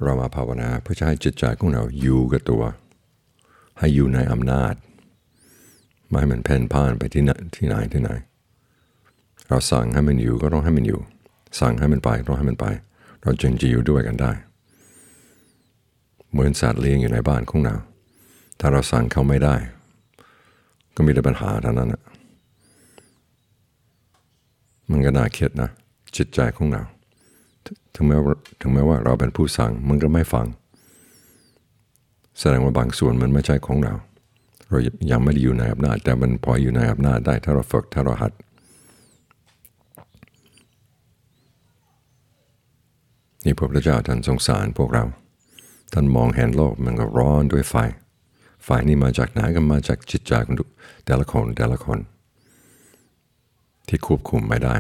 เรามาภาวนาเพื่อจะให้จิตใจของเราอยู่กับตัวให้อยู่ในอำนาจไม่ให้มันเพ่นพ่านไปที่ไหนเราสั่งให้มันอยู่ก็ต้องให้มันอยู่สั่งให้มันไปต้องให้มันไปเราจึงจะอยู่ด้วยกันได้เหมือนสัตว์เลี้ยงอยู่ในบ้านของเราถ้าเราสั่งเขาไม่ได้ก็มีแต่ปัญหาเท่านั้นมันก็น่าคิดนะจิตใจของเราถึงแม้ว่าเราเป็นผู้สั่งมันก็ไม่ฟังแสดงว่าบางส่วนมันไม่ใช่ของเรายังไม่ได้อยู่ในอำนาจแต่มันพออยู่ในอำนาจได้ถ้าเราฝึกถ้าเราหัดนี่พระพุทธเจ้าท่านสงสารพวกเราท่านมองเห็นโลกมันก็ร้อนด้วยไฟนี่มาจากไหนก็มาจากจิตใจของแต่ละคนที่ควบคุมไม่ได้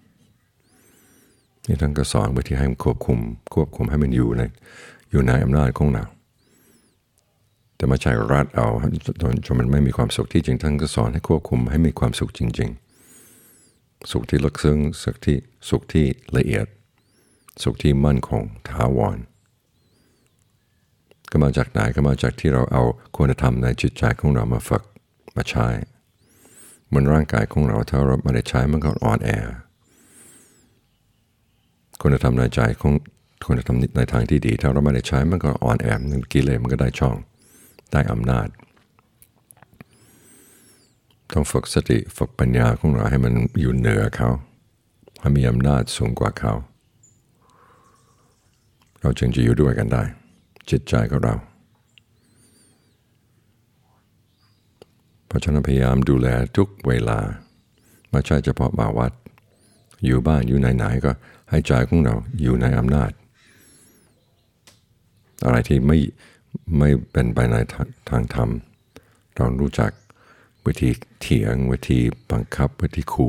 นี่ท่านก็สอนวิธีให้มันควบคุมให้มันอยู่ในอำนาจของเราแต่ไม่ใช่รัดเอาจนมันไม่มีความสุขที่จริงท่านก็สอนให้ควบคุมให้มีความสุขจริงๆสุขที่ลึกซึ้งสุขที่ละเอียดสุขที่มั่นคงถาวรก็มาจากไหนก็มาจากที่เราเอาคุณธรรมในจิตใจของเรามาฝึกมาใช้เหมือนร่างกายของเราถ้าเราไม่ได้ใช้มันก็อ่อนแอคุณธรรมในใจของคุณธรรมในทางที่ดีถ้าเราไม่ได้ใช้มันก็อ่อนแอกิเลสมันก็ได้ช่องได้อำนาจต้องฝึกสติฝึกปัญญาของเราให้มันอยู่เหนือเขาให้มีอำนาจสูงกว่าเขาเราจึงจะอยู่ด้วยกันได้จิตใจของเราเพราะฉะนั้นพยายามดูแลทุกเวลาไม่ใช่เฉพาะมาวัดอยู่บ้านอยู่ไหนๆก็ให้ใจของเราอยู่ในอำนาจอะไรที่ไม่เป็นไปในทางธรรมเรารู้จักวิธีเถียงวิธีบังคับวิธีขู่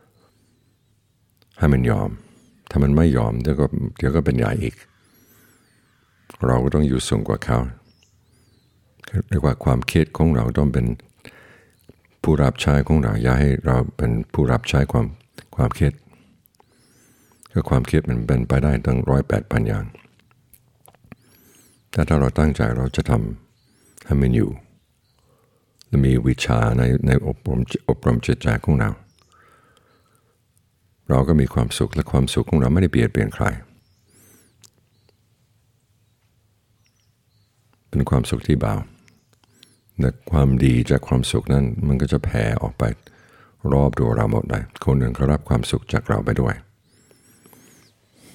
ให้มันยอมถ้ามันไม่ยอมเดี๋ยวก็เป็นใหญ่อีกเราก็ต้องอยู่สูงกว่าเขาเรียกว่าความคิดของเราต้องเป็นผู้รับใช้ของเราอย่าให้เราเป็นผู้รับใช้ความคิดก็ความคิดมันเป็นไปได้ตั้ง108,000 อย่างแต่ถ้าเราตั้งใจเราจะทำให้มันอยู่และมีวิชาในอบรมจิตใจของเราก็มีความสุขและความสุขของเราไม่ได้เบียดเบียนใครเป็นความสุขที่เบาแต่ความดีจากความสุขนั้นมันก็จะแผ่ออกไปรอบตัวเราหมดเลยคนอื่นเขารับความสุขจากเราไปด้วย